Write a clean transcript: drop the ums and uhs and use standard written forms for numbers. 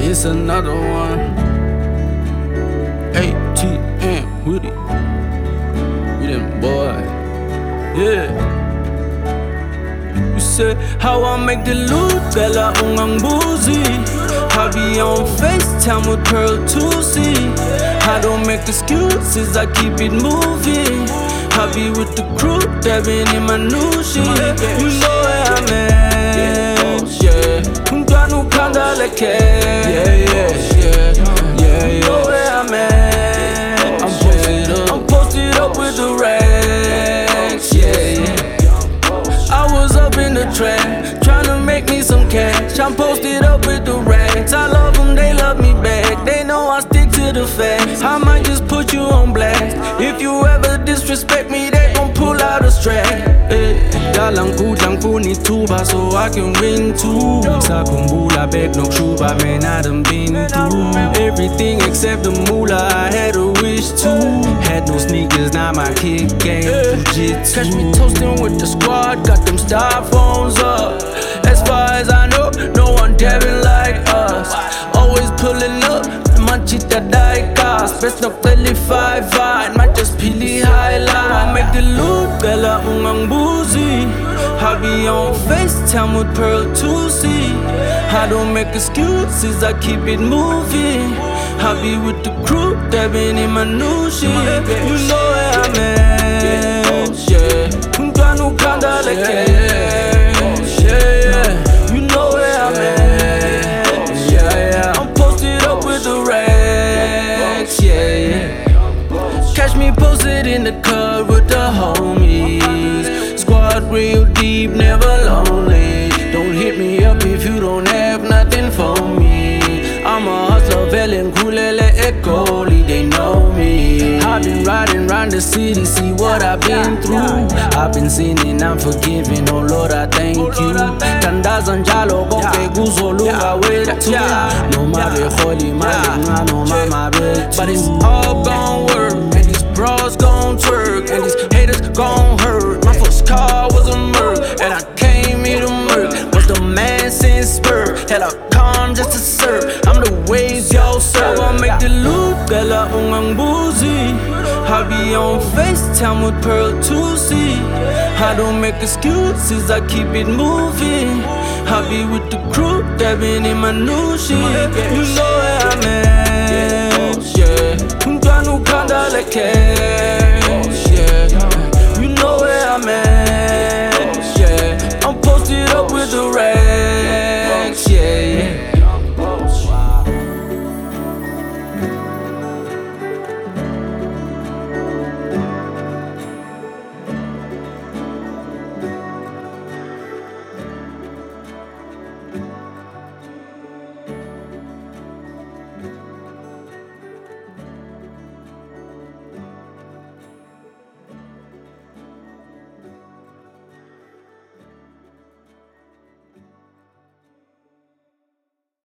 It's another one. ATM with it. We them boy. Yeah. You said how I make the loot Bella ungang boozy. I be on FaceTime with Pearl 2C. I don't make excuses, I keep it moving. I be with the crew, dabbing in my new shit. You know where I'm at, yeah. Kunganu kanda like yeah. You know where I'm at, I'm posted up with the racks, yeah. I was up in the trap, tryna make me some cash. I'm posted up with the racks. I love them, they love me back. They know I stick to the facts. I might just put you on blast. If you ever disrespect me, they gon' pull out a strap. Dalang kudlang punit tuba so I can win too. Sa kumbula beg no shuba, man I done been through everything except the moolah. I had a wish too. Had no sneakers, now my kick game jiu-jitsu. Catch me toasting with the squad, got them styrofoams up. As far as I know, no one dabbing like us. Always pulling up, manchita diecast. Best no qualify vibe, might just pili highlight. I make the loot, Bella ungang boozy. I be on FaceTime with Pearl 2C. I don't make excuses, I keep it moving. I be with the crew, dabbing in my new shit. You know where I'm at, yeah. Kunganu kanda like yeah. You know where I'm at, yeah. I'm posted up with the racks, yeah. Catch me posted in the cut with the homies. Squad real deep, never lonely. Don't hit me up if you don't have nothing for me. I'm a hustler, Velen, Kulele, Ekoli, they know me. I've been riding round the city, see what I've been through. I've been sinning, I'm forgiving, oh Lord, I thank you. Tandazan jalo, gonke guzo, lunga wetu. No mabe holy, no mama betu. But it's all gon' work, and these bros gon' twerk, and these haters gon' hurt. My first car was a Merc, and I came here to murk. Was the man since spur, hell I come just to serve. I'm the waves y'all serve. I make the loot, Bella ungang boozy. I be on FaceTime with Pearl 2C. I don't make excuses, I keep it moving. I be with the crew, dabbing in my new shit. You know where I'm at, yeah. Kunganu kanda like cash, yeah. You know where I'm at, yeah. I'm posted up with the racks, yeah.